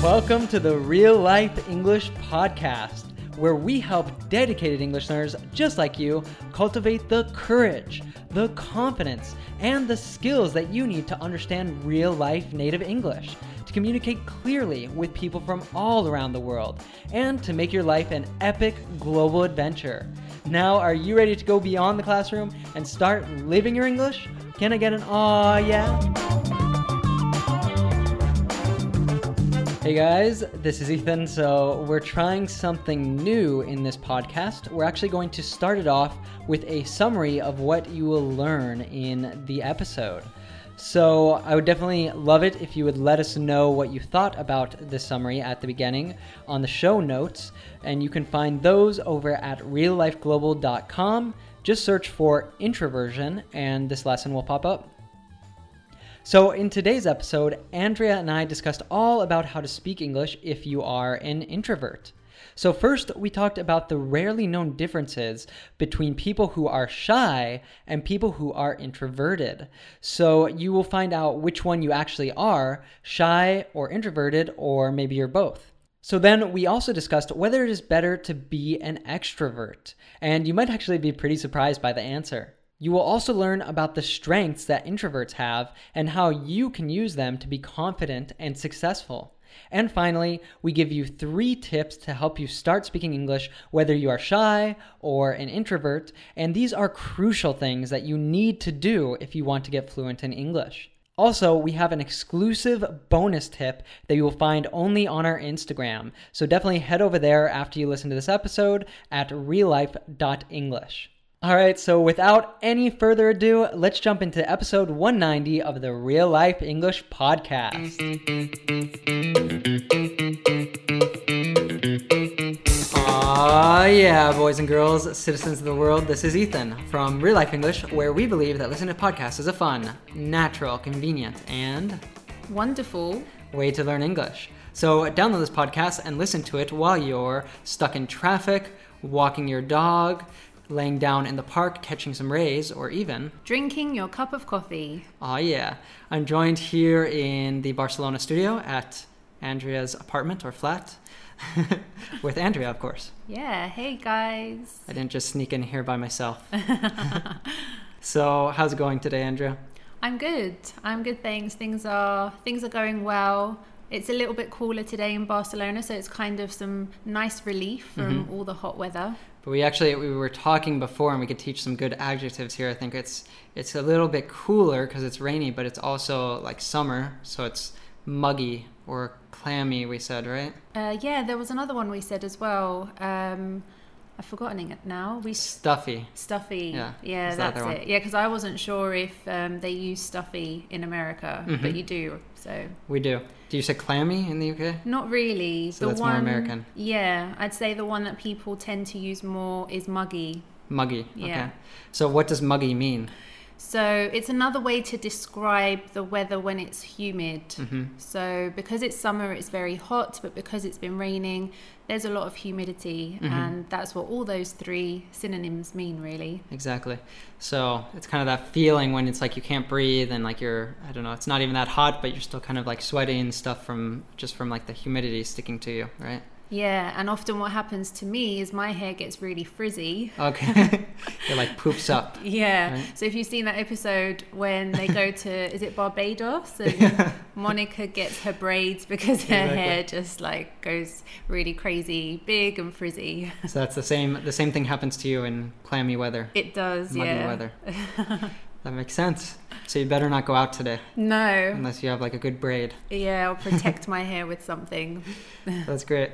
Welcome to the Real Life English Podcast, where we help dedicated English learners just like you cultivate the courage, the confidence, and the skills that you need to understand real life native English, to communicate clearly with people from all around the world, and to make your life an epic global adventure. Now, are you ready to go beyond the classroom and start living your English? Can I get an aw yeah? Hey guys, this is Ethan. So we're trying something new in this podcast. We're actually going to start it off with a summary of what you will learn in the episode. So I would definitely love it if you would let us know what you thought about this summary at the beginning on the show notes. And you can find those over at reallifeglobal.com. Just search for introversion and this lesson will pop up. So in today's episode, Andrea and I discussed all about how to speak English if you are an introvert. So first, we talked about the rarely known differences between people who are shy and people who are introverted. So you will find out which one you actually are, shy or introverted, or maybe you're both. So then we also discussed whether it is better to be an extrovert, and you might actually be pretty surprised by the answer. You will also learn about the strengths that introverts have and how you can use them to be confident and successful. And finally, we give you 3 tips to help you start speaking English whether you are shy or an introvert, and these are crucial things that you need to do if you want to get fluent in English. Also, we have an exclusive bonus tip that you will find only on our Instagram, so definitely head over there after you listen to this episode at reallife.english. All right, so without any further ado, let's jump into episode 190 of the Real Life English Podcast. Aw, yeah, boys and girls, citizens of the world, this is Ethan from Real Life English, where we believe that listening to podcasts is a fun, natural, convenient, and wonderful way to learn English. So download this podcast and listen to it while you're stuck in traffic, walking your dog, laying down in the park, catching some rays, or even drinking your cup of coffee. Oh yeah. I'm joined here in the Barcelona studio at Andrea's apartment or flat with Andrea, of course. Yeah, hey guys. I didn't just sneak in here by myself. So how's it going today, Andrea? I'm good, thanks. Things are going well. It's a little bit cooler today in Barcelona, so it's kind of some nice relief from all the hot weather. But we were talking before, and we could teach some good adjectives here. I think it's a little bit cooler because it's rainy, but it's also like summer, so it's muggy or clammy, we said, right? Yeah, there was another one we said as well. I've forgotten it now. Stuffy. Yeah, that's it. Yeah, because I wasn't sure if they use stuffy in America, but you do. So we do. Do you say clammy in the UK? Not really. So that's more American. Yeah, I'd say the one that people tend to use more is muggy. Muggy. Yeah. Okay. So what does muggy mean? So it's another way to describe the weather when it's humid. So because it's summer, it's very hot, but because it's been raining, there's a lot of humidity, and that's what all those 3 synonyms mean, really. Exactly. So it's kind of that feeling when it's like you can't breathe and like it's not even that hot, but you're still kind of like sweating and stuff from like the humidity sticking to you, right? Yeah, and often what happens to me is my hair gets really frizzy. Okay. It like poofs up. Yeah. Right? So if you've seen that episode when they go to, is it Barbados? And Monica gets her braids because her hair just like goes really crazy, big and frizzy. So that's the same thing happens to you in clammy weather. It does, muggy weather. That makes sense. So you better not go out today. No. Unless you have like a good braid. Yeah, I'll protect my hair with something. That's great.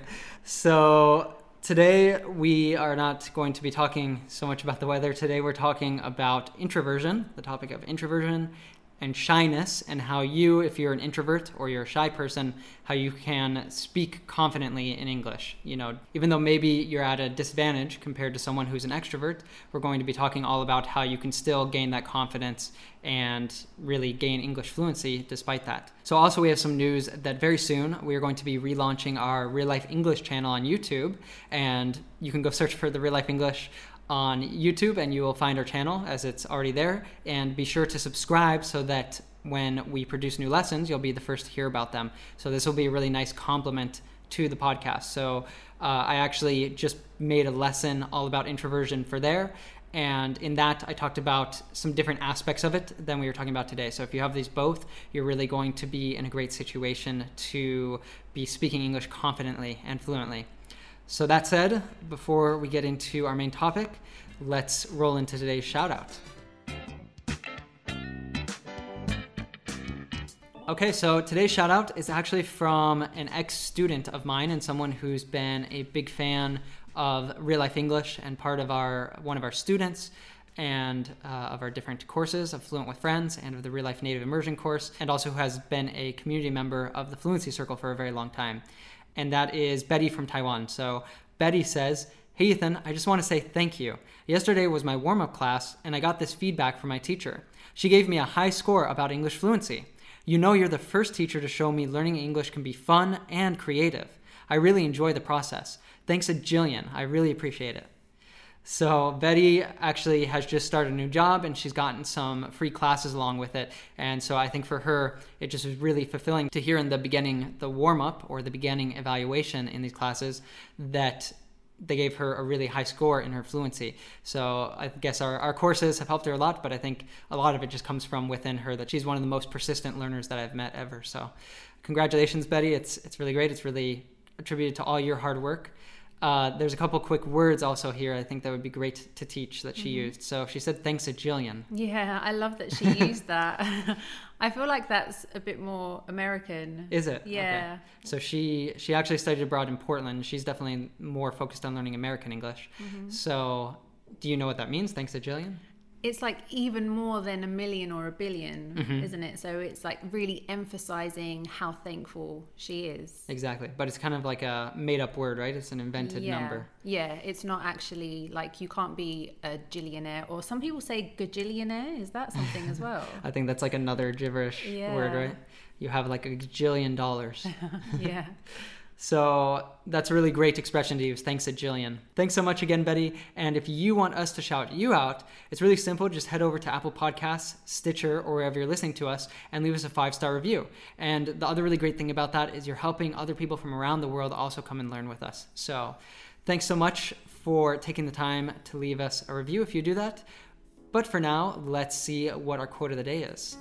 So today we are not going to be talking so much about the weather. Today we're talking about introversion, the topic of introversion and shyness, and how you, if you're an introvert or you're a shy person, how you can speak confidently in English. You know, even though maybe you're at a disadvantage compared to someone who's an extrovert, we're going to be talking all about how you can still gain that confidence and really gain English fluency despite that. So also we have some news that very soon we are going to be relaunching our Real Life English channel on YouTube, and you can go search for the Real Life English on YouTube and you will find our channel as it's already there, and be sure to subscribe so that when we produce new lessons, you'll be the first to hear about them. So this will be a really nice complement to the podcast. So I actually just made a lesson all about introversion for there. And in that, I talked about some different aspects of it than we were talking about today. So if you have these both, you're really going to be in a great situation to be speaking English confidently and fluently. So that said, before we get into our main topic, let's roll into today's shout out. Okay, so today's shout out is actually from an ex-student of mine and someone who's been a big fan of Real Life English and part of one of our students and of our different courses of Fluent with Friends and of the Real Life Native Immersion course, and also has been a community member of the Fluency Circle for a very long time. And that is Betty from Taiwan. So Betty says, "Hey Ethan, I just want to say thank you. Yesterday was my warm-up class and I got this feedback from my teacher. She gave me a high score about English fluency. You know, you're the first teacher to show me learning English can be fun and creative. I really enjoy the process. Thanks a jillion. I really appreciate it." So Betty actually has just started a new job and she's gotten some free classes along with it. And so I think for her, it just was really fulfilling to hear in the beginning, the warm-up or the beginning evaluation in these classes, that they gave her a really high score in her fluency. So I guess our courses have helped her a lot, but I think a lot of it just comes from within her, that she's one of the most persistent learners that I've met ever. So congratulations, Betty. It's really great. It's really attributed to all your hard work. There's a couple quick words also here I think that would be great to teach that she used. So she said, "Thanks a jillion." Yeah, I love that she used that. I feel like that's a bit more American. Is it? Yeah. Okay. So she actually studied abroad in Portland. She's definitely more focused on learning American English. So do you know what that means, thanks a jillion? It's like even more than a million or a billion, isn't it? So it's like really emphasizing how thankful she is. Exactly. But it's kind of like a made up word, right? It's an invented number. Yeah, it's not actually like, you can't be a jillionaire, or some people say gajillionaire. Is that something as well? I think that's like another gibberish word, right? You have like a gajillion dollars. Yeah. So that's a really great expression to use. Thanks a jillion. Thanks so much again, Betty. And if you want us to shout you out, it's really simple. Just head over to Apple Podcasts, Stitcher, or wherever you're listening to us and leave us a 5-star review. And the other really great thing about that is you're helping other people from around the world also come and learn with us. So thanks so much for taking the time to leave us a review if you do that. But for now, let's see what our quote of the day is.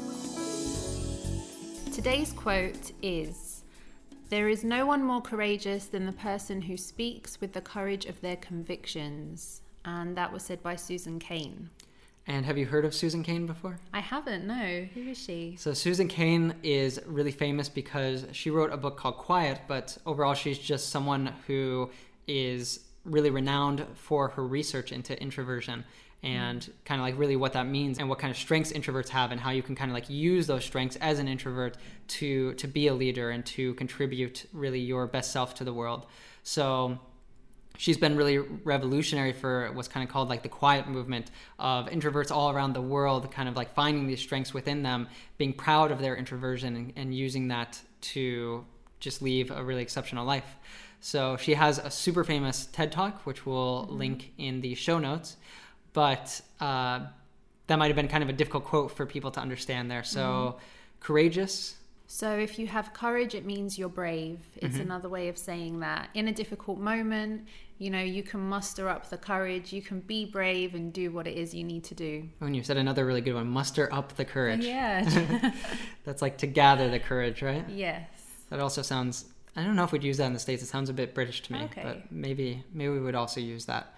Today's quote is, "There is no one more courageous than the person who speaks with the courage of their convictions." And that was said by Susan Cain. And have you heard of Susan Cain before? I haven't, no. Who is she? So Susan Cain is really famous because she wrote a book called Quiet, but overall she's just someone who is really renowned for her research into introversion and kind of like really what that means and what kind of strengths introverts have and how you can kind of like use those strengths as an introvert to be a leader and to contribute really your best self to the world. So she's been really revolutionary for what's kind of called like the quiet movement of introverts all around the world, kind of like finding these strengths within them, being proud of their introversion and using that to just leave a really exceptional life. So she has a super famous TED Talk, which we'll link in the show notes. But that might have been kind of a difficult quote for people to understand there. So courageous. So if you have courage, it means you're brave. It's another way of saying that in a difficult moment, you know, you can muster up the courage, you can be brave and do what it is you need to do. Oh, and you said another really good one, muster up the courage. Yeah. That's like to gather the courage, right? Yes. That also sounds, I don't know if we'd use that in the States. It sounds a bit British to me, Okay. but maybe we would also use that.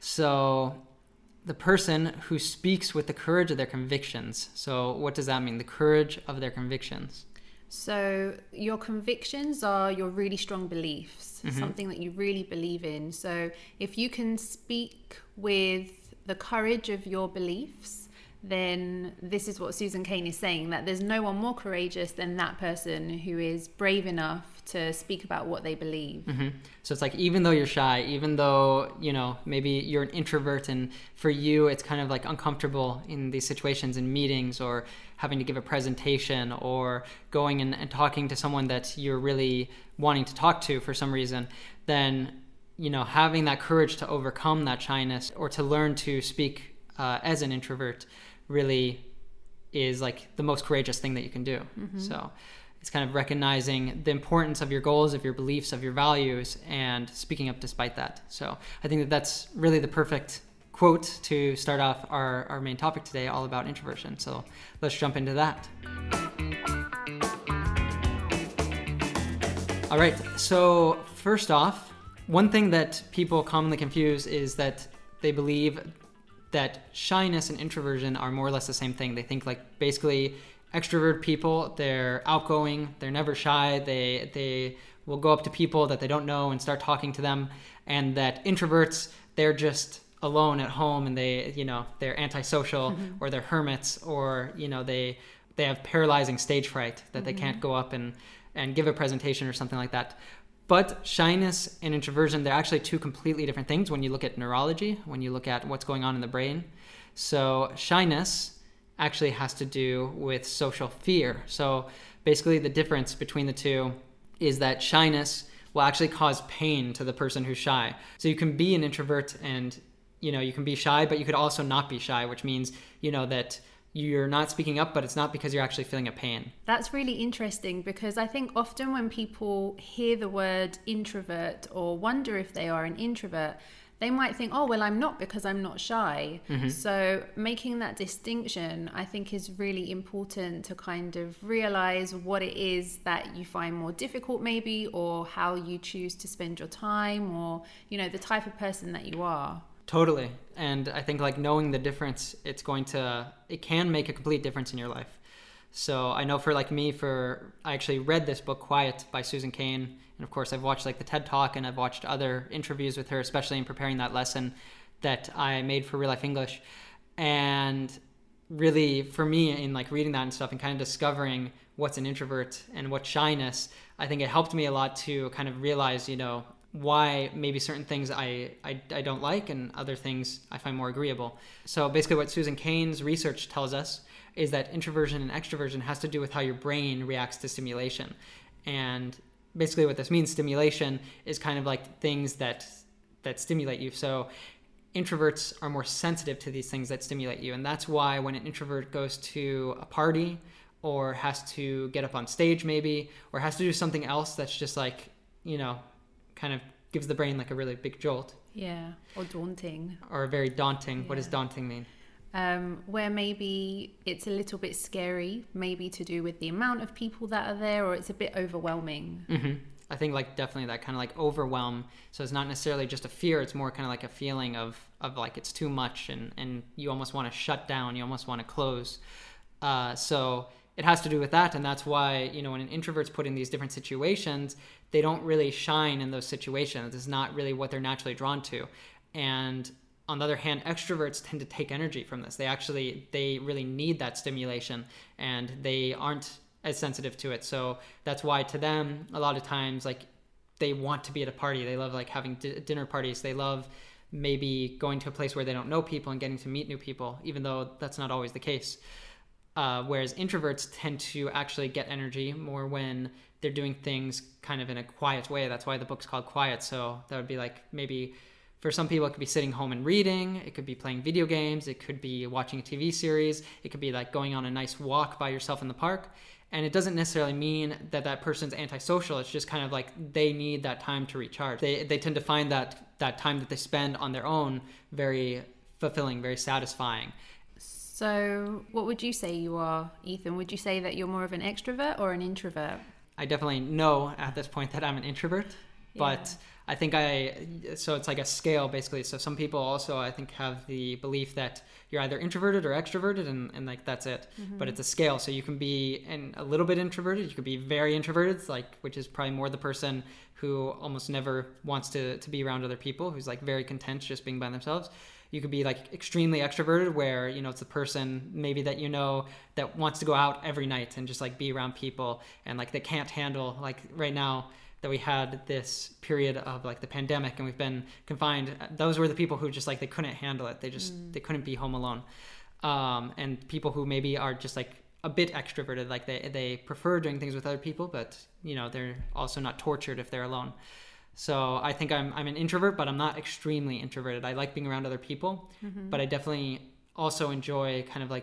So the person who speaks with the courage of their convictions. So what does that mean? The courage of their convictions. So your convictions are your really strong beliefs, something that you really believe in. So if you can speak with the courage of your beliefs, then this is what Susan Cain is saying, that there's no one more courageous than that person who is brave enough to speak about what they believe. So it's like, even though you're shy, even though, you know, maybe you're an introvert and for you it's kind of like uncomfortable in these situations in meetings or having to give a presentation or going and talking to someone that you're really wanting to talk to for some reason, then, you know, having that courage to overcome that shyness or to learn to speak as an introvert really is like the most courageous thing that you can do. So it's kind of recognizing the importance of your goals, of your beliefs, of your values, and speaking up despite that. So I think that that's really the perfect quote to start off our main topic today, all about introversion. So let's jump into that. All right, so first off, one thing that people commonly confuse is that they believe that shyness and introversion are more or less the same thing. They think like basically extrovert people, they're outgoing, they're never shy, they will go up to people that they don't know and start talking to them, and that introverts, they're just alone at home and they're antisocial or they're hermits, or they have paralyzing stage fright that they can't go up and give a presentation or something like that. But shyness and introversion, they're actually two completely different things when you look at neurology, when you look at what's going on in the brain. So shyness actually has to do with social fear. So basically the difference between the two is that shyness will actually cause pain to the person who's shy. So you can be an introvert and you can be shy, but you could also not be shy, which means that you're not speaking up, but it's not because you're actually feeling a pain. That's really interesting, because I think often when people hear the word introvert or wonder if they are an introvert, they might think, oh, well, I'm not because I'm not shy. So making that distinction, I think, is really important to kind of realize what it is that you find more difficult maybe, or how you choose to spend your time, or, the type of person that you are. Totally. And I think like knowing the difference, it can make a complete difference in your life. So I know for like me, I actually read this book, Quiet, by Susan Cain. And of course I've watched like the TED Talk, and I've watched other interviews with her, especially in preparing that lesson that I made for Real Life English. And really for me, in like reading that and stuff and kind of discovering what's an introvert and what's shyness, I think it helped me a lot to kind of realize, why maybe certain things I don't like and other things I find more agreeable. So basically what Susan Cain's research tells us is that introversion and extroversion has to do with how your brain reacts to stimulation. And basically what this means, stimulation, is kind of like things that stimulate you. So introverts are more sensitive to these things that stimulate you. And that's why when an introvert goes to a party or has to get up on stage maybe, or has to do something else that's just like, kind of gives the brain like a really big jolt. Yeah, or daunting. Or very daunting. Yeah. What does daunting mean? Where maybe it's a little bit scary, maybe to do with the amount of people that are there, or it's a bit overwhelming. I think like definitely that kind of like overwhelm. So it's not necessarily just a fear, it's more kind of like a feeling of like it's too much and you almost want to shut down, you almost want to close. So it has to do with that, and that's why, when an introvert's put in these different situations, they don't really shine in those situations. It's not really what they're naturally drawn to. And on the other hand, extroverts tend to take energy from this. They really need that stimulation, and they aren't as sensitive to it. So that's why to them, a lot of times, like, they want to be at a party. They love like having dinner parties. They love maybe going to a place where they don't know people and getting to meet new people, even though that's not always the case. Whereas introverts tend to actually get energy more when they're doing things kind of in a quiet way. That's why the book's called Quiet. So that would be like, maybe for some people, it could be sitting home and reading. It could be playing video games. It could be watching a TV series. It could be like going on a nice walk by yourself in the park. And it doesn't necessarily mean that person's antisocial. It's just kind of like they need that time to recharge. They tend to find that time that they spend on their own very fulfilling, very satisfying. So what would you say you are, Ethan? Would you say that you're more of an extrovert or an introvert? I definitely know at this point that I'm an introvert, but I think so it's like a scale basically. So some people also, I think, have the belief that you're either introverted or extroverted, and like that's it. But it's a scale. So you can be a little bit introverted, you could be very introverted, like, which is probably more the person who almost never wants to be around other people, who's like very content just being by themselves. You could be like extremely extroverted, where, it's the person maybe that that wants to go out every night and just like be around people, and like they can't handle, like right now that we had this period of like the pandemic and we've been confined. Those were the people who just like, they couldn't handle it. They couldn't be home alone. And people who maybe are just like a bit extroverted, like they prefer doing things with other people, but they're also not tortured if they're alone. So I think I'm an introvert, but I'm not extremely introverted. I like being around other people, but I definitely also enjoy kind of like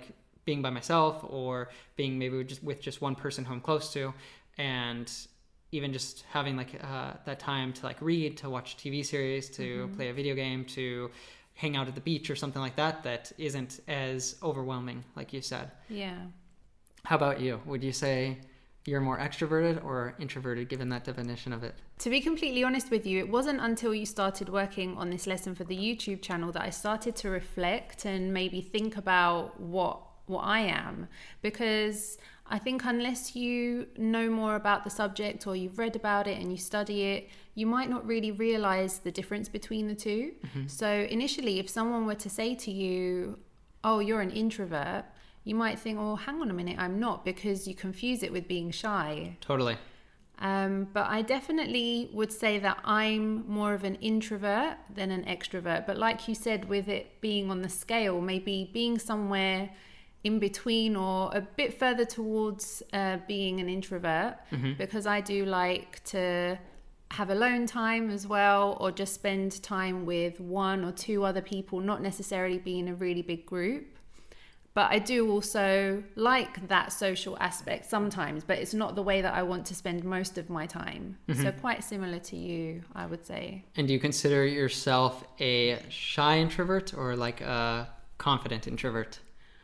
being by myself or being maybe with just one person who I'm close to, and even just having like that time to like read, to watch TV series, to play a video game, to hang out at the beach or something like that, that isn't as overwhelming, like you said. Yeah. How about you? Would you say you're more extroverted or introverted, given that definition of it? To be completely honest with you, it wasn't until you started working on this lesson for the YouTube channel that I started to reflect and maybe think about what I am. Because I think unless you know more about the subject or you've read about it and you study it, you might not really realize the difference between the two. So initially, if someone were to say to you, oh, you're an introvert, you might think, oh, hang on a minute, I'm not, because you confuse it with being shy. Totally. But I definitely would say that I'm more of an introvert than an extrovert. But like you said, with it being on the scale, maybe being somewhere in between or a bit further towards being an introvert, because I do like to have alone time as well, or just spend time with one or two other people, not necessarily be in a really big group. But I do also like that social aspect sometimes, but it's not the way that I want to spend most of my time. So quite similar to you, I would say. And do you consider yourself a shy introvert or like a confident introvert?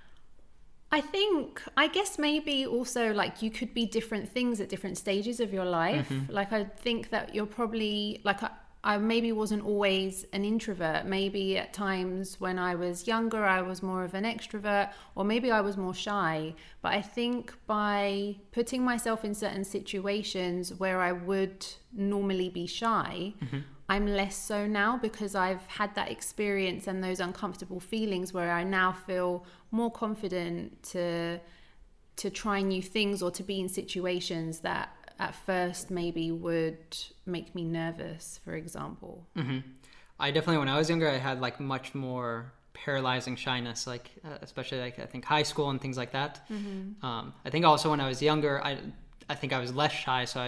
I guess maybe also like you could be different things at different stages of your life. Like I think that you're probably like I maybe wasn't always an introvert. Maybe at times when I was younger, I was more of an extrovert, or maybe I was more shy. But I think by putting myself in certain situations where I would normally be shy, I'm less so now, because I've had that experience and those uncomfortable feelings where I now feel more confident to try new things or to be in situations that at first maybe would make me nervous, for example. I definitely, when I was younger, I had like much more paralyzing shyness, like especially like I think high school and things like that. I think also when I was younger, I think I was less shy, so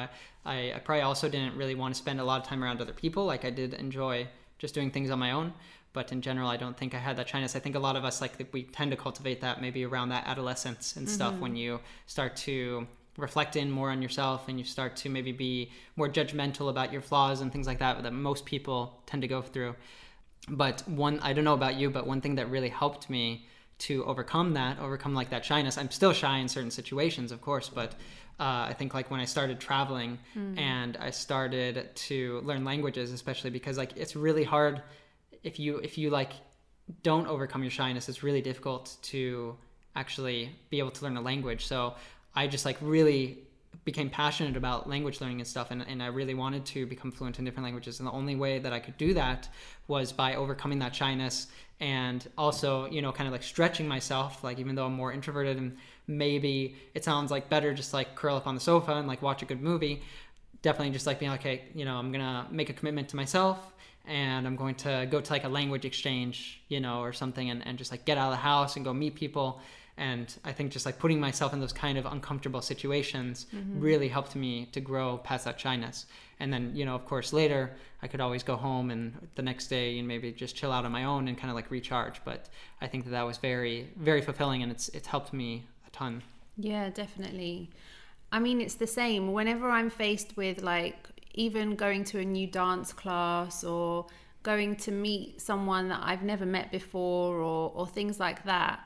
I probably also didn't really want to spend a lot of time around other people. Like I did enjoy just doing things on my own, but in general, I don't think I had that shyness. I think a lot of us, like we tend to cultivate that maybe around that adolescence and stuff, when you start to reflect in more on yourself and you start to maybe be more judgmental about your flaws and things like that most people tend to go through. But I don't know about you, but one thing that really helped me to overcome like that shyness, I'm still shy in certain situations, of course, but I think like when I started traveling and I started to learn languages, especially because like it's really hard if you like don't overcome your shyness, it's really difficult to actually be able to learn a language. So I just like really became passionate about language learning and stuff, and I really wanted to become fluent in different languages, and the only way that I could do that was by overcoming that shyness, and also kind of like stretching myself, like even though I'm more introverted and maybe it sounds like better just like curl up on the sofa and like watch a good movie, definitely just like being like, okay, I'm gonna make a commitment to myself and I'm going to go to like a language exchange or something, and just like get out of the house and go meet people. And I think just like putting myself in those kind of uncomfortable situations really helped me to grow past that shyness. And then, of course, later I could always go home and the next day and maybe just chill out on my own and kind of like recharge. But I think that was very, very fulfilling, and it's helped me a ton. Yeah, definitely. I mean, it's the same. Whenever I'm faced with like even going to a new dance class or going to meet someone that I've never met before or things like that,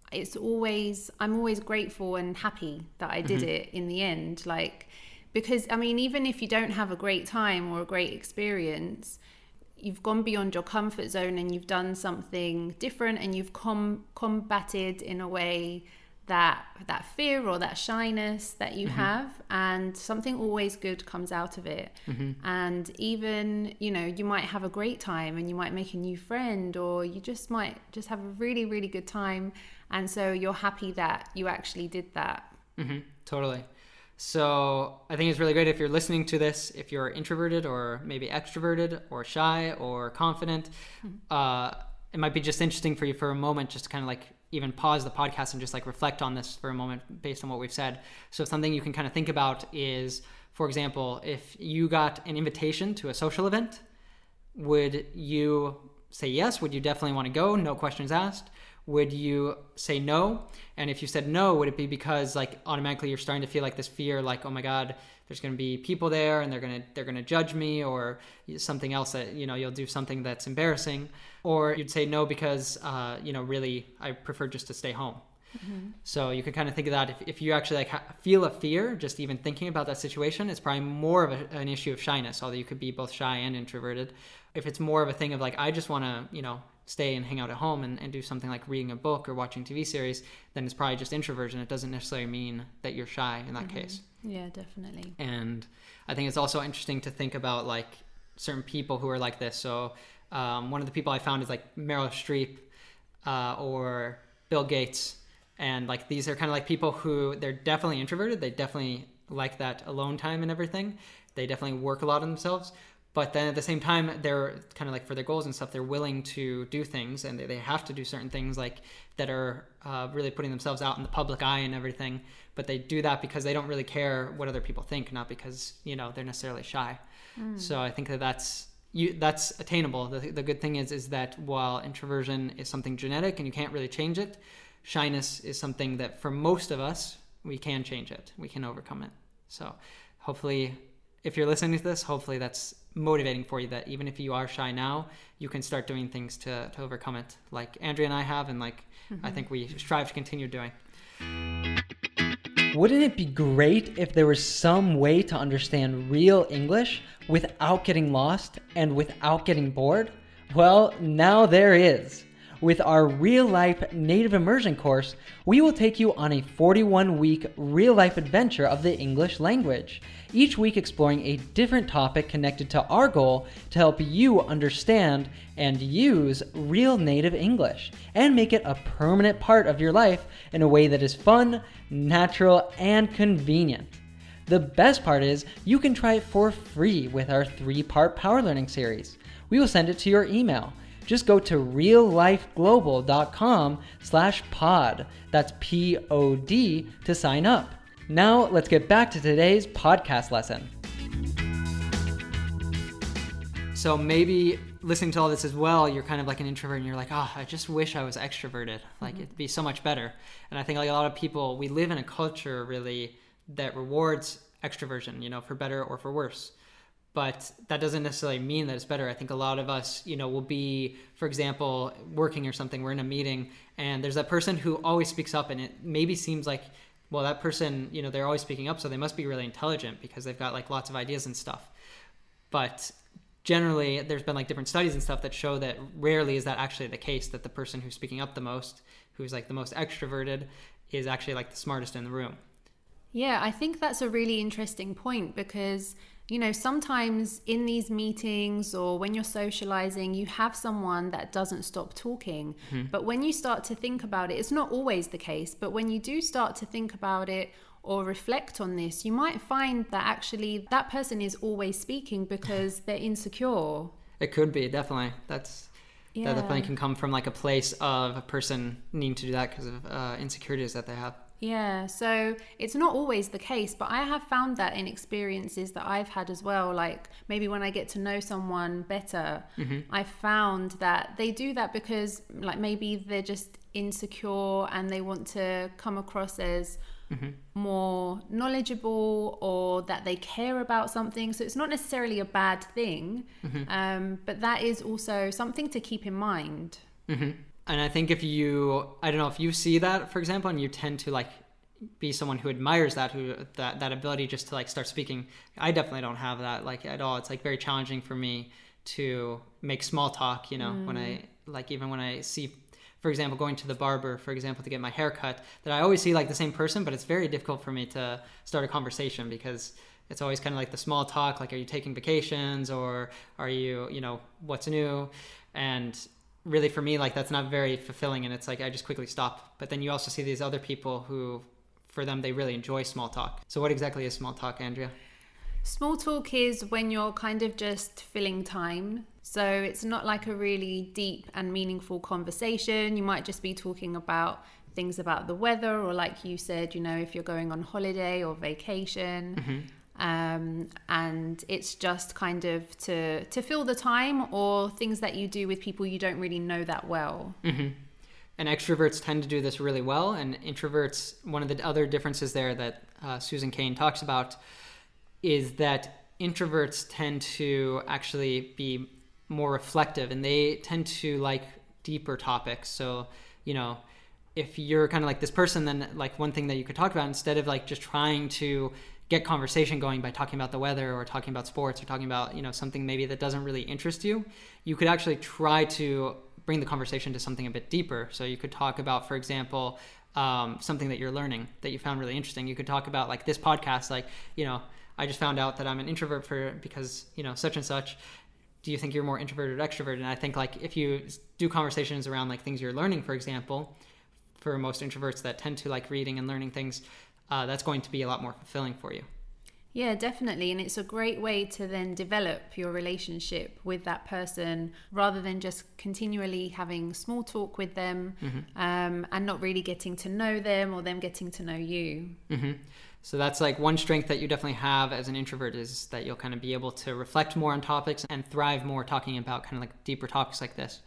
I'm always grateful and happy that I did it in the end. Like, because I mean, even if you don't have a great time or a great experience, you've gone beyond your comfort zone and you've done something different, and you've combated in a way that fear or that shyness that you have, and something always good comes out of it. And even you might have a great time and you might make a new friend, or you just might just have a really, really good time, and so you're happy that you actually did that. Totally. So I think it's really great if you're listening to this, if you're introverted or maybe extroverted or shy or confident, it might be just interesting for you for a moment just to kind of like even pause the podcast and just like reflect on this for a moment based on what we've said. So something you can kind of think about is, for example, if you got an invitation to a social event, would you say yes? Would you definitely want to go? No questions asked? would you say no? And if you said no, would it be because like automatically you're starting to feel like this fear, like, oh my God, there's going to be people there and they're going to judge me, or something else that, you'll do something that's embarrassing? Or you'd say no because, really, I prefer just to stay home. Mm-hmm. So you can kind of think of that. If you actually like feel a fear, just even thinking about that situation, it's probably more of an issue of shyness, although you could be both shy and introverted. If it's more of a thing of like, I just want to, stay and hang out at home and do something like reading a book or watching TV series, then it's probably just introversion. It doesn't necessarily mean that you're shy in that case. Yeah, definitely. And I think it's also interesting to think about like certain people who are like this. So one of the people I found is like Meryl Streep or Bill Gates. And like these are kind of like people who they're definitely introverted. They definitely like that alone time and everything. They definitely work a lot on themselves. But then at the same time, they're kind of like for their goals and stuff, they're willing to do things, and they have to do certain things like that are really putting themselves out in the public eye and everything. But they do that because they don't really care what other people think, not because, they're necessarily shy. So I think that's attainable. The good thing is that while introversion is something genetic and you can't really change it, shyness is something that for most of us, we can change it. We can overcome it. So hopefully, if you're listening to this, hopefully that's motivating for you, that even if you are shy now, you can start doing things to overcome it, like Andrea and I have, and like I think we strive to continue doing. Wouldn't it be great if there was some way to understand real English without getting lost and without getting bored? Well, now there is. With our real-life native immersion course, we will take you on a 41-week real-life adventure of the English language, each week exploring a different topic connected to our goal to help you understand and use real native English and make it a permanent part of your life in a way that is fun, natural, and convenient. The best part is you can try it for free with our 3-part Power Learning series. We will send it to your email. Just go to reallifeglobal.com/pod. That's POD to sign up. Now let's get back to today's podcast lesson. So maybe listening to all this as well, you're kind of like an introvert and you're like, I just wish I was extroverted. Like it'd be so much better. And I think like a lot of people, we live in a culture really that rewards extroversion, for better or for worse. But that doesn't necessarily mean that it's better. I think a lot of us, will be, for example, working or something. We're in a meeting and there's that person who always speaks up, and it maybe seems like, well, that person, they're always speaking up, so they must be really intelligent because they've got like lots of ideas and stuff. But generally, there's been like different studies and stuff that show that rarely is that actually the case, that the person who's speaking up the most, who's like the most extroverted, is actually like the smartest in the room. Yeah, I think that's a really interesting point because sometimes in these meetings or when you're socializing, you have someone that doesn't stop talking. But when you start to think about it, it's not always the case, but when you do start to think about it or reflect on this, you might find that actually that person is always speaking because they're insecure. It could be, definitely. That definitely can come from like a place of a person needing to do that because of insecurities that they have. Yeah, so it's not always the case, but I have found that in experiences that I've had as well. Like maybe when I get to know someone better, I found that they do that because like maybe they're just insecure and they want to come across as more knowledgeable or that they care about something. So it's not necessarily a bad thing, but that is also something to keep in mind. And I think if you see that, for example, and you tend to like be someone who admires that ability just to like start speaking. I definitely don't have that like at all. It's like very challenging for me to make small talk, when I like, even when I see, for example, going to the barber, for example, to get my hair cut, that I always see like the same person, but it's very difficult for me to start a conversation because it's always kind of like the small talk, like, are you taking vacations or are you, what's new? And really for me, like that's not very fulfilling, and it's like I just quickly stop. But then you also see these other people who, for them, they really enjoy small talk. So what exactly is small talk, Andrea? Small talk is when you're kind of just filling time. So it's not like a really deep and meaningful conversation. You might just be talking about things about the weather, or like you said, if you're going on holiday or vacation. And it's just kind of to fill the time, or things that you do with people you don't really know that well. And extroverts tend to do this really well. And introverts, one of the other differences there that Susan Cain talks about is that introverts tend to actually be more reflective, and they tend to like deeper topics. So, you know, if you're kind of like this person, then like one thing that you could talk about, instead of like just trying to get conversation going by talking about the weather or talking about sports or talking about, you know, something maybe that doesn't really interest you, you could actually try to bring the conversation to something a bit deeper. So you could talk about, for example, something that you're learning that you found really interesting. You could talk about like this podcast, like, you know, I just found out that I'm an introvert because, you know, such and such. Do you think you're more introverted or extroverted? And I think like if you do conversations around like things you're learning, for example, for most introverts that tend to like reading and learning things, that's going to be a lot more fulfilling for you. Yeah, definitely. And it's a great way to then develop your relationship with that person rather than just continually having small talk with them, and not really getting to know them or them getting to know you. So that's like one strength that you definitely have as an introvert, is that you'll kind of be able to reflect more on topics and thrive more talking about kind of like deeper topics like this.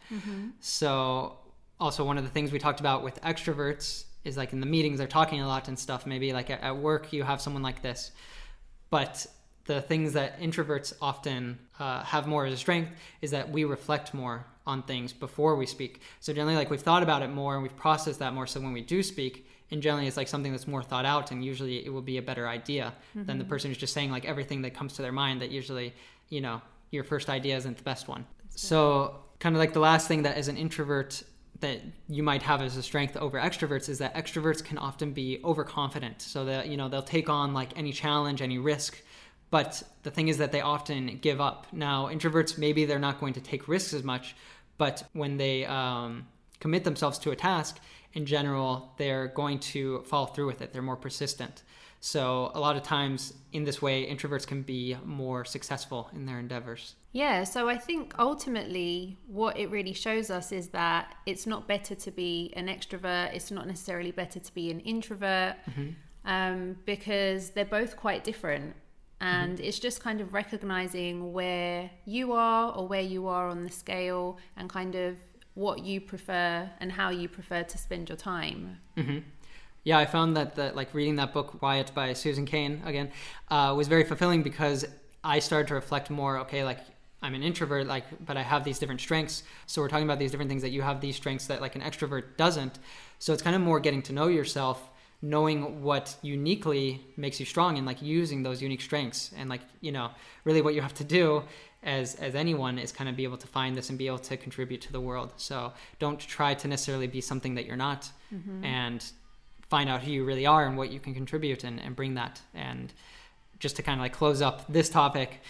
So also one of the things we talked about with extroverts is like in the meetings, they're talking a lot and stuff. Maybe like at work, you have someone like this. But the things that introverts often have more as a strength is that we reflect more on things before we speak. So generally, like we've thought about it more and we've processed that more. So when we do speak, and generally it's like something that's more thought out, and usually it will be a better idea than the person who's just saying like everything that comes to their mind, that usually, you know, your first idea isn't the best one. So kind of like the last thing that as an introvert that you might have as a strength over extroverts is that extroverts can often be overconfident. So that, you know, they'll take on like any challenge, any risk, but the thing is that they often give up. Now, introverts, maybe they're not going to take risks as much, but when they commit themselves to a task, in general, they're going to follow through with it. They're more persistent. So a lot of times in this way, introverts can be more successful in their endeavors. Yeah, so I think ultimately what it really shows us is that it's not better to be an extrovert. It's not necessarily better to be an introvert, because they're both quite different. And it's just kind of recognizing where you are or where you are on the scale, and kind of what you prefer and how you prefer to spend your time. Yeah, I found that like reading that book, Quiet by Susan Cain, again, was very fulfilling, because I started to reflect more, okay, like I'm an introvert, like, but I have these different strengths. So we're talking about these different things that you have these strengths that like an extrovert doesn't. So it's kind of more getting to know yourself, knowing what uniquely makes you strong, and like using those unique strengths. And like, you know, really what you have to do as anyone is kind of be able to find this and be able to contribute to the world. So don't try to necessarily be something that you're not, and find out who you really are and what you can contribute, and bring that. And just to kind of like close up this topic,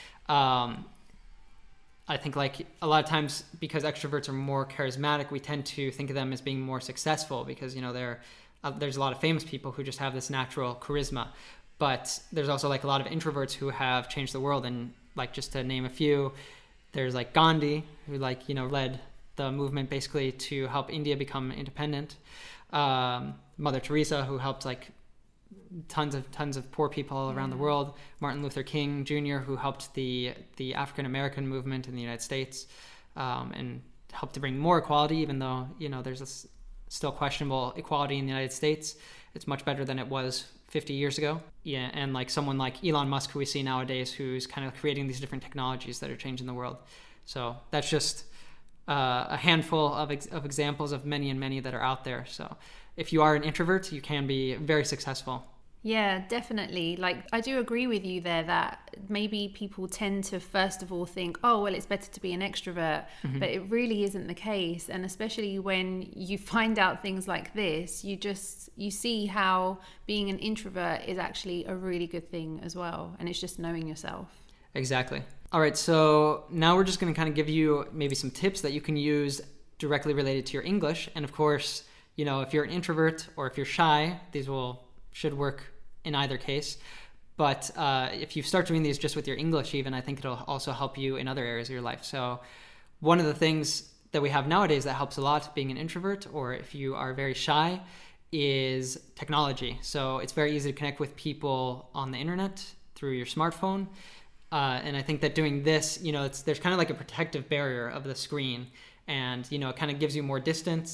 I think like a lot of times, because extroverts are more charismatic, we tend to think of them as being more successful, because, you know, there's a lot of famous people who just have this natural charisma. But there's also like a lot of introverts who have changed the world. And like, just to name a few, there's like Gandhi, who like, you know, led the movement basically to help India become independent. Mother Teresa, who helped like tons of poor people all around the world. Martin Luther King Jr., who helped the African American movement in the United States, and helped to bring more equality, even though, you know, there's this still questionable equality in the United States. It's much better than it was 50 years ago. Yeah, and like someone like Elon Musk, who we see nowadays, who's kind of creating these different technologies that are changing the world. So that's just a handful of examples of many and many that are out there. So if you are an introvert, you can be very successful. Yeah, definitely. Like, I do agree with you there that maybe people tend to first of all think, oh, well, it's better to be an extrovert, but it really isn't the case. And especially when you find out things like this, you see how being an introvert is actually a really good thing as well. And it's just knowing yourself. Exactly. All right. So now we're just going to kind of give you maybe some tips that you can use directly related to your English. And of course, you know, if you're an introvert or if you're shy, these should work in either case. But if you start doing these just with your English even, I think it'll also help you in other areas of your life. So one of the things that we have nowadays that helps a lot being an introvert, or if you are very shy, is technology. So it's very easy to connect with people on the internet through your smartphone. And I think that doing this, you know, there's kind of like a protective barrier of the screen, and, you know, it kind of gives you more distance.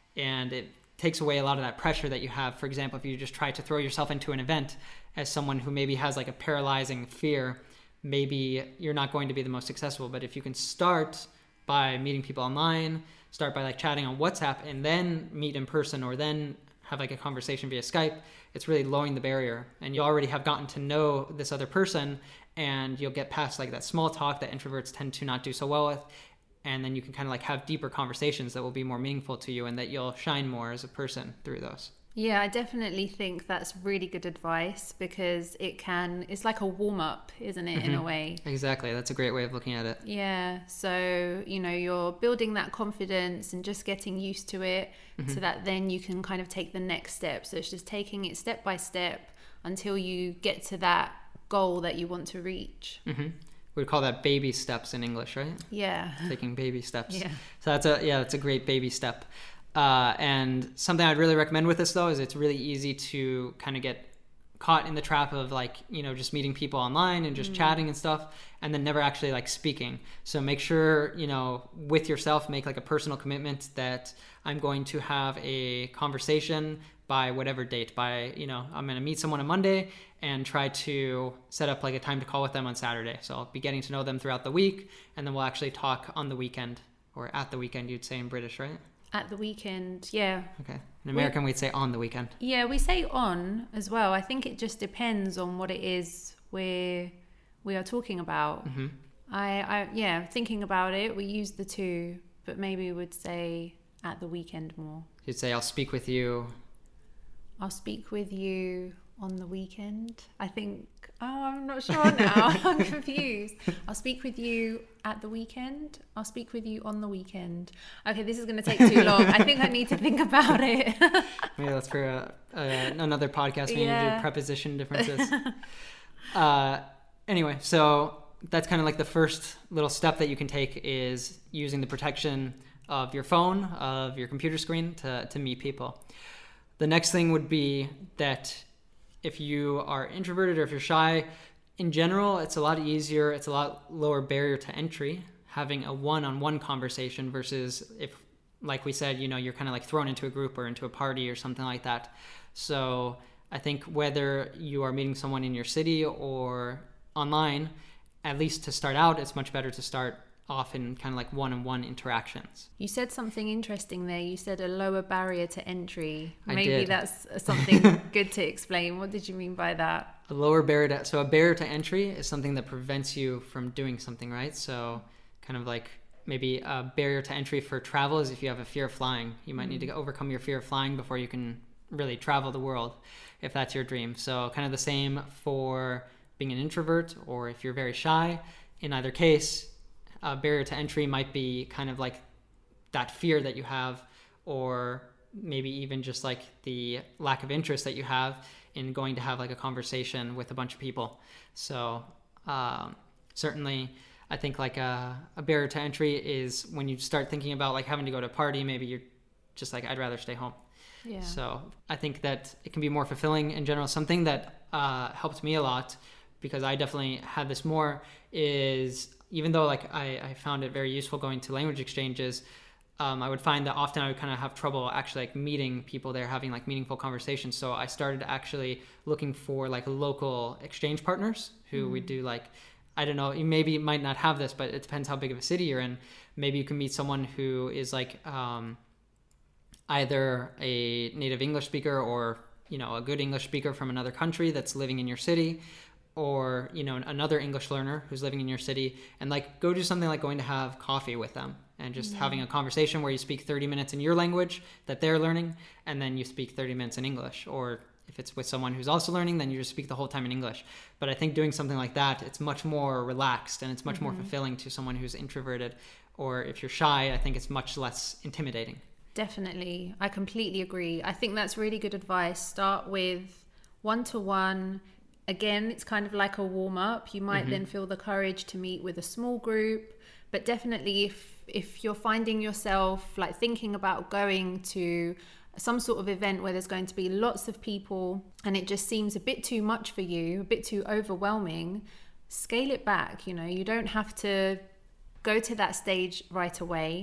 and it takes away a lot of that pressure that you have. For example, if you just try to throw yourself into an event as someone who maybe has like a paralyzing fear, maybe you're not going to be the most successful. But if you can start by meeting people online, start by like chatting on WhatsApp, and then meet in person, or then have like a conversation via Skype, it's really lowering the barrier. And you already have gotten to know this other person, and you'll get past like that small talk that introverts tend to not do so well with. And then you can kind of like have deeper conversations that will be more meaningful to you, and that you'll shine more as a person through those. Yeah, I definitely think that's really good advice, because it's like a warm-up, isn't it, in a way? Exactly. That's a great way of looking at it. Yeah. So, you're building that confidence and just getting used to it, so that then you can kind of take the next step. So it's just taking it step by step until you get to that goal that you want to reach. We'd call that baby steps in English, right? Yeah. Taking baby steps. Yeah. So that's a great baby step. And something I'd really recommend with this, though, is it's really easy to kind of get caught in the trap of like, just meeting people online and just chatting and stuff, and then never actually like speaking. So make sure, with yourself, make like a personal commitment that I'm going to have a conversation by whatever date. I'm going to meet someone on Monday and try to set up like a time to call with them on Saturday. So I'll be getting to know them throughout the week, and then we'll actually talk on the weekend, or at the weekend, you'd say in British, right? At the weekend, yeah. Okay. In American, we'd say on the weekend. Yeah, we say on as well. I think it just depends on what it is we are talking about. Thinking about it, we use the two, but maybe we would say at the weekend more. You'd say, I'll speak with you on the weekend. I think, I'm not sure now. I'm confused. I'll speak with you at the weekend. I'll speak with you on the weekend. Okay, this is going to take too long. I think I need to think about it. Maybe that's for another podcast. We need to do preposition differences. Anyway, so that's kind of like the first little step that you can take, is using the protection of your phone, of your computer screen to meet people. The next thing would be that if you are introverted or if you're shy, in general, it's a lot easier, it's a lot lower barrier to entry having a one-on-one conversation versus if, like we said, you're kind of like thrown into a group or into a party or something like that. So I think whether you are meeting someone in your city or online, at least to start out, it's much better to start off in kind of like one-on-one interactions. You said something interesting there. You said a lower barrier to entry. Maybe did. That's something good to explain. What did you mean by that? A lower barrier so a barrier to entry is something that prevents you from doing something, right? So kind of like maybe a barrier to entry for travel is if you have a fear of flying. You might need to overcome your fear of flying before you can really travel the world, if that's your dream. So kind of the same for being an introvert, or if you're very shy. In either case, a barrier to entry might be kind of like that fear that you have, or maybe even just like the lack of interest that you have in going to have like a conversation with a bunch of people. So certainly I think like a barrier to entry is when you start thinking about like having to go to a party, maybe you're just like, I'd rather stay home. Yeah. So I think that it can be more fulfilling in general. Something that helped me a lot, because I definitely had this more, is even though like I found it very useful going to language exchanges, I would find that often I would kind of have trouble actually like meeting people there, having like meaningful conversations. So I started actually looking for like local exchange partners who would do like, I don't know, you might not have this, but it depends how big of a city you're in. Maybe you can meet someone who is like either a native English speaker or, a good English speaker from another country that's living in your city, or another English learner who's living in your city, and like go do something like going to have coffee with them and just having a conversation where you speak 30 minutes in your language that they're learning, and then you speak 30 minutes in English. Or if it's with someone who's also learning, then you just speak the whole time in English. But I think doing something like that, it's much more relaxed and it's much more fulfilling to someone who's introverted. Or if you're shy, I think it's much less intimidating. Definitely. I completely agree. I think that's really good advice. Start with one-to-one. Again, it's kind of like a warm-up. You might then feel the courage to meet with a small group. But definitely if you're finding yourself like thinking about going to some sort of event where there's going to be lots of people and it just seems a bit too much for you, a bit too overwhelming, scale it back. You don't have to go to that stage right away.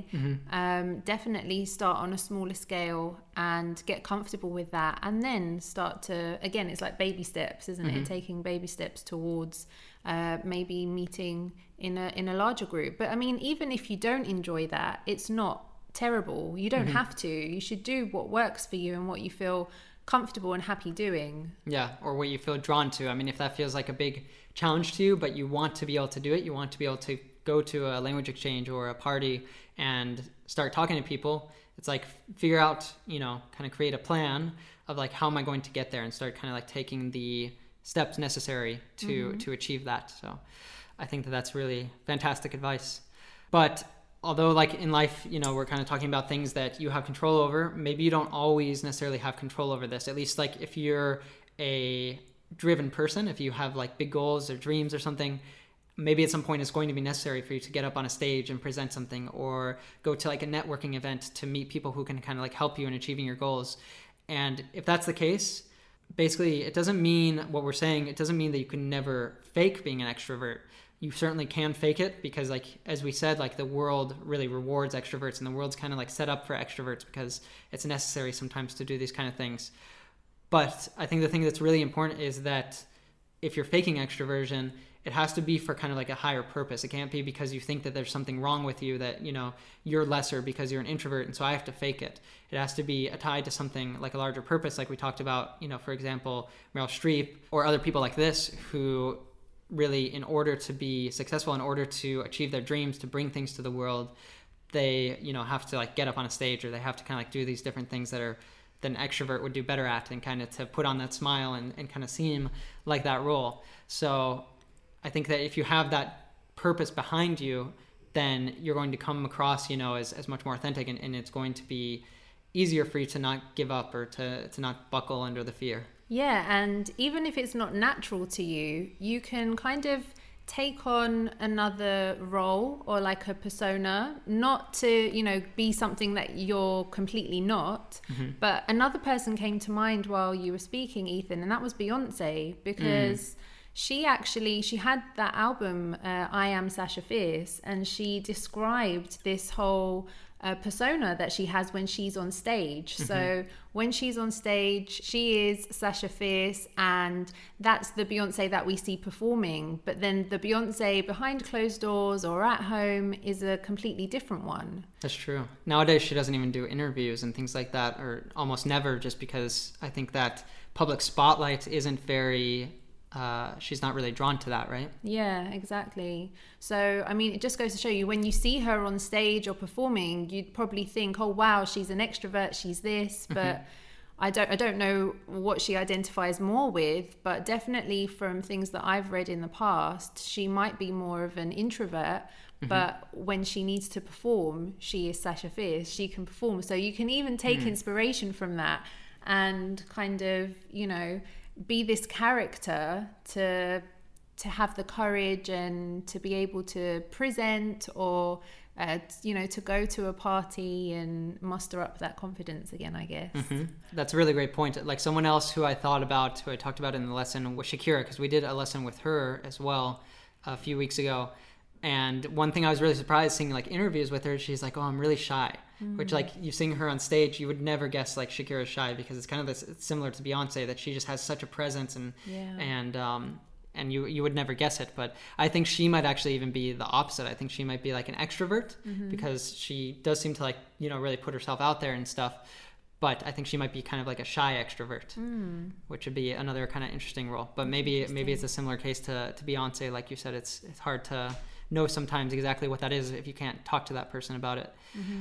Definitely start on a smaller scale and get comfortable with that, and then start to, again, it's like baby steps, isn't it? Taking baby steps towards maybe meeting in a larger group. But I mean, even if you don't enjoy that, it's not terrible. You don't have to. You should do what works for you and what you feel comfortable and happy doing. Yeah, or what you feel drawn to. I mean, if that feels like a big challenge to you, but you want to be able to do it, you want to be able to go to a language exchange or a party and start talking to people, it's like figure out, kind of create a plan of like, how am I going to get there, and start kind of like taking the steps necessary to achieve that. So I think that that's really fantastic advice. But although like in life, we're kind of talking about things that you have control over, maybe you don't always necessarily have control over this. At least like if you're a driven person, if you have like big goals or dreams or something, maybe at some point it's going to be necessary for you to get up on a stage and present something, or go to like a networking event to meet people who can kind of like help you in achieving your goals. And if that's the case, basically it doesn't mean what we're saying. It doesn't mean that you can never fake being an extrovert. You certainly can fake it, because like, as we said, like the world really rewards extroverts, and the world's kind of like set up for extroverts because it's necessary sometimes to do these kind of things. But I think the thing that's really important is that if you're faking extroversion, it has to be for kind of like a higher purpose. It can't be because you think that there's something wrong with you, that, you're lesser because you're an introvert and so I have to fake it. It has to be tied to something like a larger purpose, like we talked about, for example, Meryl Streep or other people like this, who really, in order to be successful, in order to achieve their dreams, to bring things to the world, they, have to like get up on a stage, or they have to kind of like do these different things that an extrovert would do better at, and kind of to put on that smile and kind of seem like that role. So I think that if you have that purpose behind you, then you're going to come across, as much more authentic, and it's going to be easier for you to not give up, or to not buckle under the fear. Yeah, and even if it's not natural to you, you can kind of take on another role or like a persona, not to, be something that you're completely not. But another person came to mind while you were speaking, Ethan, and that was Beyonce, because she had that album, I Am Sasha Fierce, and she described this whole persona that she has when she's on stage. So when she's on stage, she is Sasha Fierce, and that's the Beyonce that we see performing. But then the Beyonce behind closed doors or at home is a completely different one. That's true. Nowadays, she doesn't even do interviews and things like that, or almost never, just because I think that public spotlight isn't very... she's not really drawn to that, right? Yeah, exactly. So, I mean, it just goes to show you, when you see her on stage or performing, you'd probably think, oh, wow, she's an extrovert, she's this, but I don't know what she identifies more with, but definitely from things that I've read in the past, she might be more of an introvert, but when she needs to perform, she is Sasha Fierce, she can perform. So you can even take inspiration from that and kind of, be this character to have the courage and to be able to present, or to go to a party and muster up that confidence again, I guess. That's a really great point. Like someone else who I talked about in the lesson was Shakira, because we did a lesson with her as well a few weeks ago. And one thing I was really surprised seeing like interviews with her, she's like, oh, I'm really shy. Which, like, you seeing her on stage, you would never guess like Shakira's shy, because it's kind of it's similar to Beyonce, that she just has such a presence, and you would never guess it. But I think she might actually even be the opposite. I think she might be like an extrovert, because she does seem to like, really put herself out there and stuff. But I think she might be kind of like a shy extrovert, which would be another kind of interesting role. But maybe it's a similar case to Beyonce. Like you said, it's hard to know sometimes exactly what that is if you can't talk to that person about it.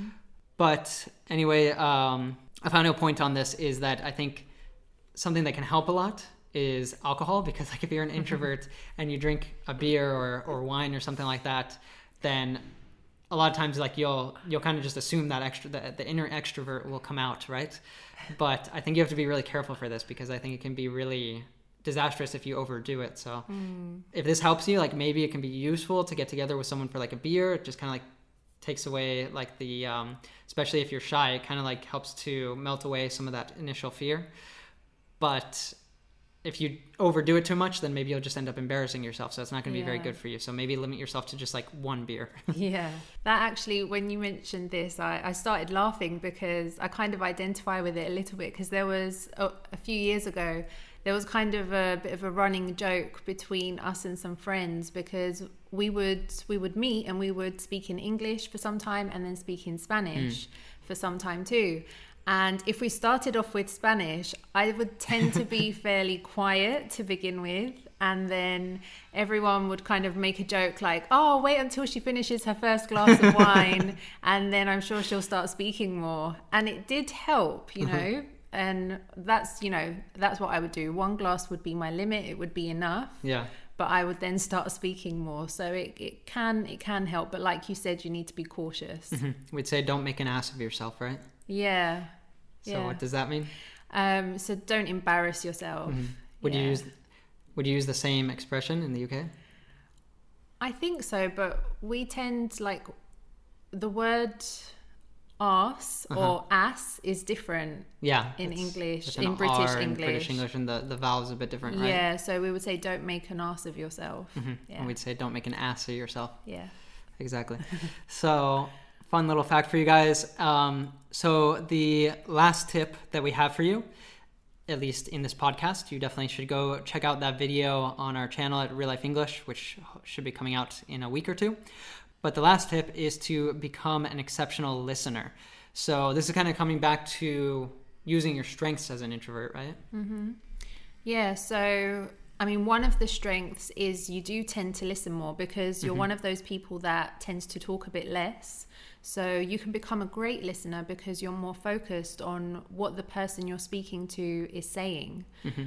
But anyway, a final point on this is that I think something that can help a lot is alcohol, because like if you're an introvert and you drink a beer or wine or something like that, then a lot of times like you'll kind of just assume that the inner extrovert will come out, right? But I think you have to be really careful for this, because I think it can be really disastrous if you overdo it. So if this helps you, like maybe it can be useful to get together with someone for like a beer. It just kind of like takes away like the especially if you're shy, it kind of like helps to melt away some of that initial fear. But if you overdo it too much, then maybe you'll just end up embarrassing yourself. So it's not going to be very good for you. So maybe limit yourself to just like one beer. Yeah. That actually, when you mentioned this, I started laughing because I kind of identify with it a little bit, because there was a few years ago, there was kind of a bit of a running joke between us and some friends, because we would meet and we would speak in English for some time and then speak in Spanish for some time too. And if we started off with Spanish, I would tend to be fairly quiet to begin with. And then everyone would kind of make a joke like, oh, wait until she finishes her first glass of wine. And then I'm sure she'll start speaking more. And it did help, you know. And that's what I would do. One glass would be my limit. It would be enough. Yeah. But I would then start speaking more. So it can help. But like you said, you need to be cautious. We'd say don't make an ass of yourself, right? Yeah. So what does that mean? So don't embarrass yourself. Would you use the same expression in the UK? I think so, but we tend, like, the word arse or ass is different. Yeah. In English, in British in English. British English, and the vowel is a bit different, right? Yeah, so we would say don't make an arse of yourself. Yeah. And we'd say don't make an ass of yourself. Yeah. Exactly. So, fun little fact for you guys. So the last tip that we have for you, at least in this podcast, you definitely should go check out that video on our channel at Real Life English, which should be coming out in a week or two. But the last tip is to become an exceptional listener. So this is kind of coming back to using your strengths as an introvert, right? Yeah, so I mean, one of the strengths is you do tend to listen more, because you're one of those people that tends to talk a bit less. So you can become a great listener because you're more focused on what the person you're speaking to is saying.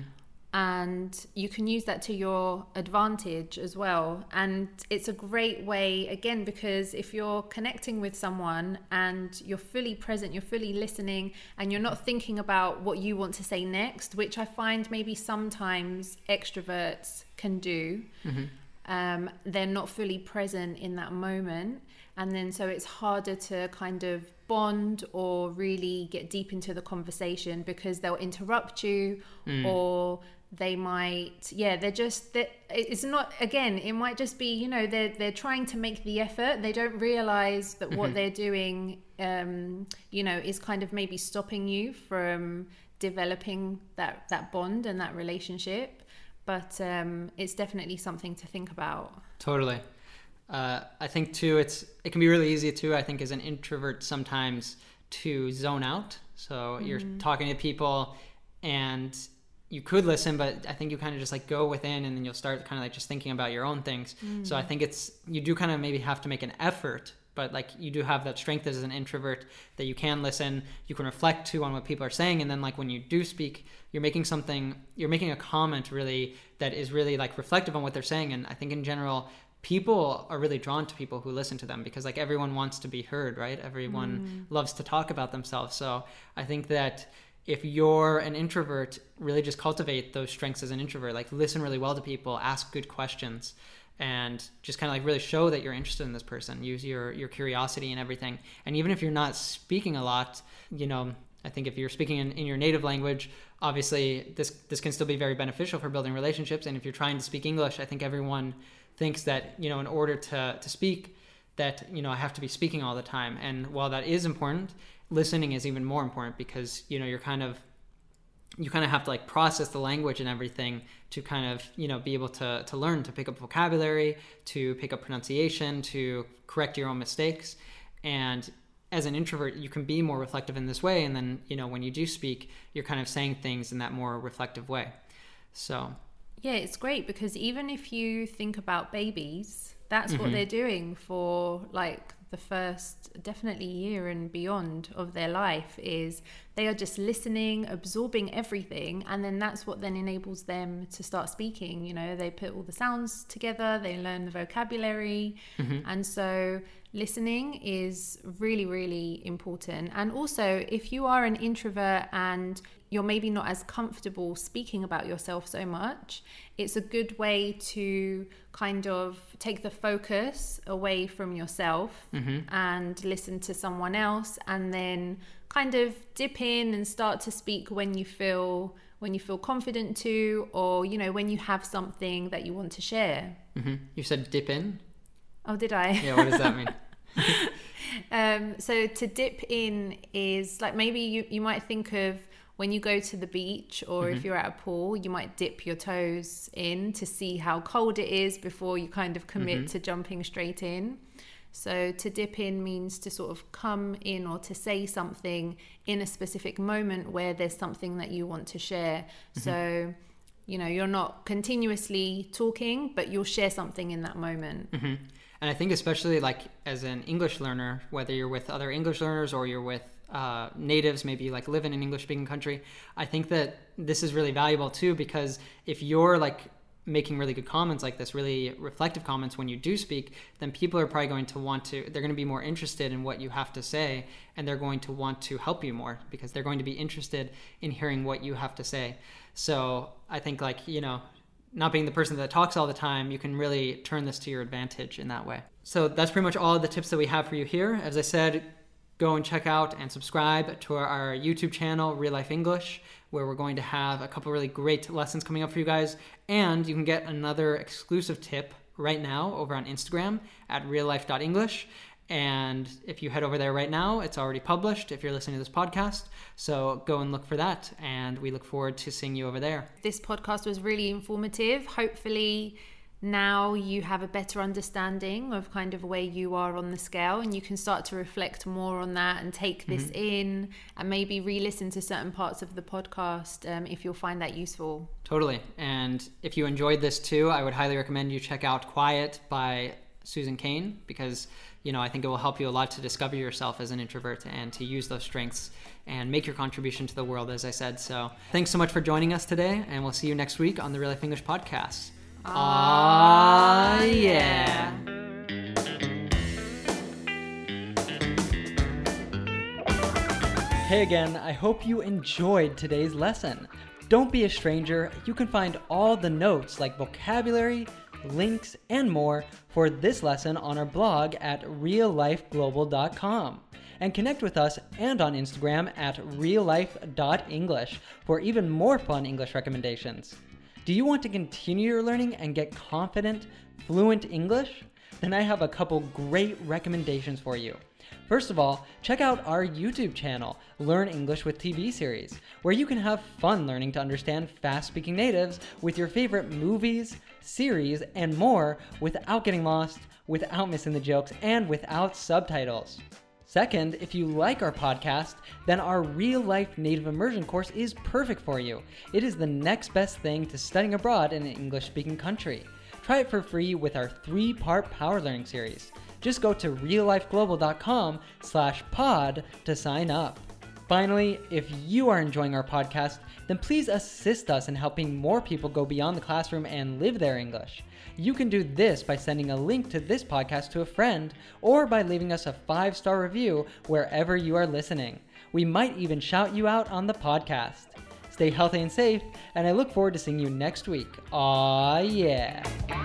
And you can use that to your advantage as well. And it's a great way, again, because if you're connecting with someone and you're fully present, you're fully listening, and you're not thinking about what you want to say next, which I find maybe sometimes extroverts can do. They're not fully present in that moment. And then so it's harder to kind of bond or really get deep into the conversation, because they'll interrupt you or they might, it's not, again, it might just be, you know, they're trying to make the effort. They don't realize that what they're doing, you know, is kind of maybe stopping you from developing that bond and that relationship. But it's definitely something to think about. Totally. I think too, it can be really easy too, I think, as an introvert sometimes to zone out. So you're talking to people and you could listen, but I think you kind of just like go within, and then you'll start kind of like just thinking about your own things. So I think you do kind of maybe have to make an effort, but like you do have that strength as an introvert that you can listen, you can reflect too on what people are saying. And then like when you do speak, you're making a comment really that is really like reflective on what they're saying. And I think in general, people are really drawn to people who listen to them, because like everyone wants to be heard, right? Everyone loves to talk about themselves. So I think that if you're an introvert, really just cultivate those strengths as an introvert, like listen really well to people, ask good questions, and just kind of like really show that you're interested in this person. Use your curiosity and everything. And even if you're not speaking a lot, you know, I think if you're speaking in your native language, obviously this can still be very beneficial for building relationships. And if you're trying to speak English, I think everyone thinks that, you know, in order to speak, that, you know, I have to be speaking all the time. And while that is important, listening is even more important, because, you know, you kind of have to like process the language and everything to kind of, you know, be able to learn, to pick up vocabulary, to pick up pronunciation, to correct your own mistakes. And as an introvert, you can be more reflective in this way. And then, you know, when you do speak, you're kind of saying things in that more reflective way. So yeah, it's great, because even if you think about babies, that's what they're doing for like the first definitely year and beyond of their life, is they are just listening, absorbing everything, and then that's what then enables them to start speaking. You know, they put all the sounds together, they learn the vocabulary, and so listening is really, really important. And also, if you are an introvert and you're maybe not as comfortable speaking about yourself so much, it's a good way to kind of take the focus away from yourself and listen to someone else, and then kind of dip in and start to speak when you feel when you feel confident to, or, you know, when you have something that you want to share. You said dip in? Oh, did I? Yeah, what does that mean? So to dip in is like, maybe you might think of when you go to the beach, or if you're at a pool, you might dip your toes in to see how cold it is before you kind of commit to jumping straight in. So to dip in means to sort of come in, or to say something in a specific moment where there's something that you want to share. So, you know, you're not continuously talking, but you'll share something in that moment. And I think especially like as an English learner, whether you're with other English learners or you're with natives, maybe like live in an English speaking country, I think that this is really valuable too, because if you're like making really good comments like this, really reflective comments when you do speak, then people are probably going to they're going to be more interested in what you have to say, and they're going to want to help you more because they're going to be interested in hearing what you have to say. So I think, like, you know, not being the person that talks all the time, you can really turn this to your advantage in that way. So that's pretty much all the tips that we have for you here. As I said, go and check out and subscribe to our YouTube channel, Real Life English, where we're going to have a couple really great lessons coming up for you guys. And you can get another exclusive tip right now over on Instagram at reallife.english. And if you head over there right now, it's already published if you're listening to this podcast. So go and look for that. And we look forward to seeing you over there. This podcast was really informative. Hopefully now you have a better understanding of kind of where you are on the scale, and you can start to reflect more on that and take this in, and maybe re-listen to certain parts of the podcast if you'll find that useful. Totally. And if you enjoyed this too, I would highly recommend you check out Quiet by Susan Cain, because, you know, I think it will help you a lot to discover yourself as an introvert and to use those strengths and make your contribution to the world, as I said. So thanks so much for joining us today, and we'll see you next week on the Real Life English podcast. Yeah. Hey again, I hope you enjoyed today's lesson. Don't be a stranger. You can find all the notes like vocabulary, links, and more for this lesson on our blog at reallifeglobal.com. And connect with us and on Instagram at reallife.english for even more fun English recommendations. Do you want to continue your learning and get confident, fluent English? Then I have a couple great recommendations for you. First of all, check out our YouTube channel, Learn English with TV series, where you can have fun learning to understand fast-speaking natives with your favorite movies, series, and more without getting lost, without missing the jokes, and without subtitles. Second, if you like our podcast, then our Real Life Native Immersion course is perfect for you. It is the next best thing to studying abroad in an English-speaking country. Try it for free with our 3-part Power Learning series. Just go to reallifeglobal.com/pod to sign up. Finally, if you are enjoying our podcast, then please assist us in helping more people go beyond the classroom and live their English. You can do this by sending a link to this podcast to a friend, or by leaving us a 5-star review wherever you are listening. We might even shout you out on the podcast. Stay healthy and safe, and I look forward to seeing you next week. Aw, yeah.